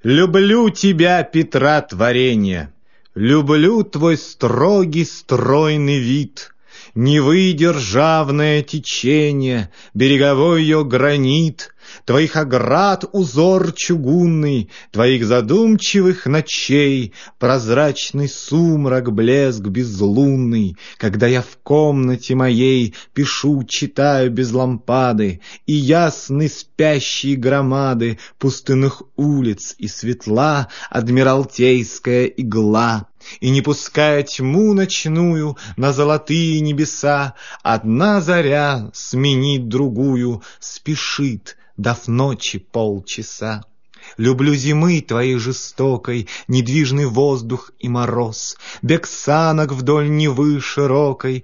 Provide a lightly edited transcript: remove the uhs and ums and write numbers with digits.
Люблю тебя, Петра, творенье, люблю твой строгий стройный вид, Невы державное течение, береговой ее гранит, Твоих оград узор чугунный, твоих задумчивых ночей, Прозрачный сумрак, блеск безлунный, когда я в комнате моей пишу, читаю без лампады, и ясны спящие громады пустынных улиц, и светла адмиралтейская игла. И не пуская тьму ночную на золотые небеса, одна заря сменит другую, спешит, дав ночи полчаса. Люблю зимы твоей жестокой недвижный воздух и мороз, бег санок вдоль Невы широкой,